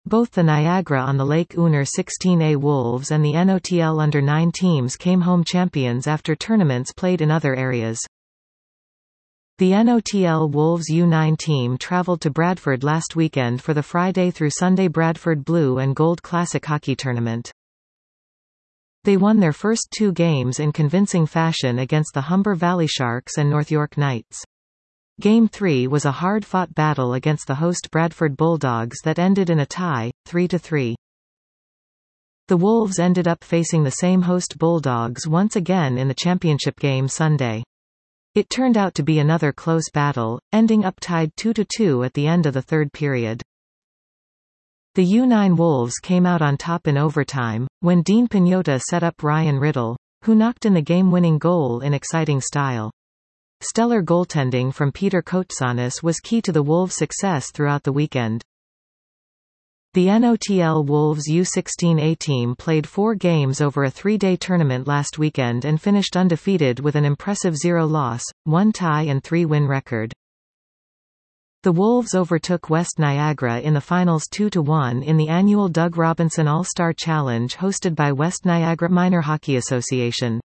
Both the Niagara-on-the-Lake Under-16A Wolves and the NOTL Under-9 teams came home champions after tournaments played in other areas. The NOTL Wolves U9 team traveled to Bradford last weekend for the Friday through Sunday Bradford Blue and Gold Classic Hockey Tournament. They won their first 2 games in convincing fashion against the Humber Valley Sharks and North York Knights. Game 3 was a hard-fought battle against the host Bradford Bulldogs that ended in a tie, 3-3. The Wolves ended up facing the same host Bulldogs once again in the championship game Sunday. It turned out to be another close battle, ending up tied 2-2 at the end of the third period. The U9 Wolves came out on top in overtime, when Dean Pagnotta set up Ryan Riddle, who knocked in the game-winning goal in exciting style. Stellar goaltending from Peter Koutsanis was key to the Wolves' success throughout the weekend. The NOTL Wolves U16A team played 4 games over a 3-day tournament last weekend and finished undefeated with an impressive 0-loss, 1 tie and 3-win record. The Wolves overtook West Niagara in the finals 2-1 in the annual Doug Robinson All-Star Challenge hosted by West Niagara Minor Hockey Association.